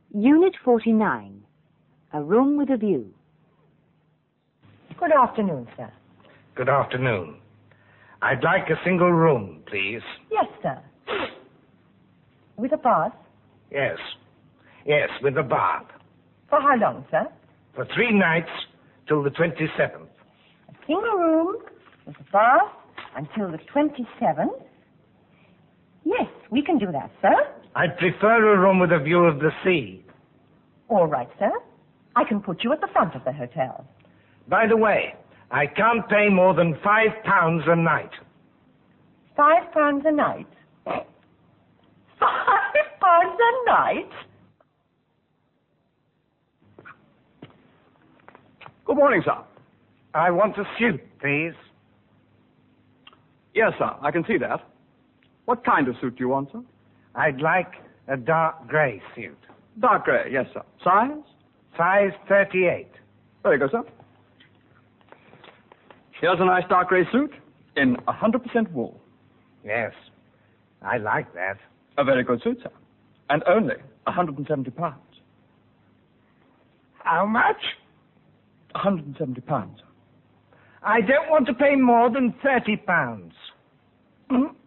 Unit 49. A room with a view. Good afternoon, sir. Good afternoon. I'd like a single room, please. Yes, sir. With a bath? Yes. Yes, with a bath. For how long, sir? For 3 nights till the 27th. A single room with a bath until the 27th? Yes, we can do that, sir. I'd prefer a room with a view of the sea. All right, sir. I can put you at the front of the hotel. By the way, I can't pay more than £5 a night. £5 a night? £5 a night? Good morning, sir. I want a suit, please. Yes, sir, I can see that. What kind of suit do you want, sir? I'd like a dark grey suit. Dark grey, yes, sir. Size? Size 38. Very good, sir. Here's a nice dark grey suit in 100% wool. Yes, I like that. A very good suit, sir. And only £170. How much? £170. I don't want to pay more than £30.